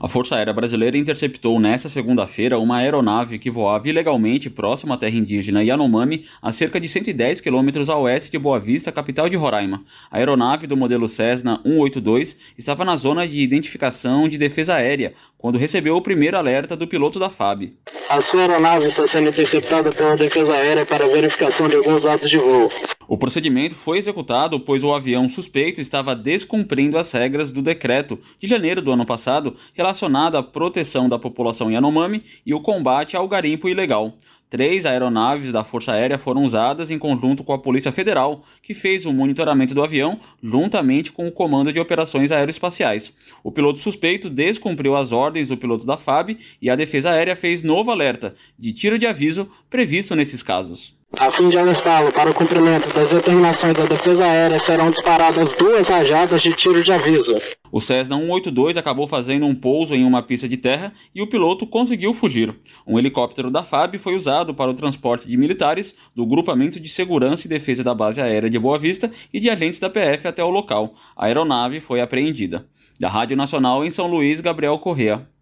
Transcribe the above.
A Força Aérea Brasileira interceptou nesta segunda-feira uma aeronave que voava ilegalmente próximo à terra indígena Yanomami, a cerca de 110 quilômetros a oeste de Boa Vista, capital de Roraima. A aeronave do modelo Cessna 182 estava na zona de identificação de defesa aérea, quando recebeu o primeiro alerta do piloto da FAB. A sua aeronave está sendo interceptada pela defesa aérea para verificação de alguns atos de voo. O procedimento foi executado pois o avião suspeito estava descumprindo as regras do decreto de janeiro do ano passado relacionado à proteção da população Yanomami e o combate ao garimpo ilegal. 3 aeronaves da Força Aérea foram usadas em conjunto com a Polícia Federal, que fez o monitoramento do avião juntamente com o Comando de Operações Aeroespaciais. O piloto suspeito descumpriu as ordens do piloto da FAB e a Defesa Aérea fez novo alerta de tiro de aviso previsto nesses casos. A fim de alertá-lo para o cumprimento das determinações da Defesa Aérea, serão disparadas 2 rajadas de tiro de aviso. O Cessna 182 acabou fazendo um pouso em uma pista de terra e o piloto conseguiu fugir. Um helicóptero da FAB foi usado para o transporte de militares do Grupamento de Segurança e Defesa da Base Aérea de Boa Vista e de agentes da PF até o local. A aeronave foi apreendida. Da Rádio Nacional em São Luís, Gabriel Correa.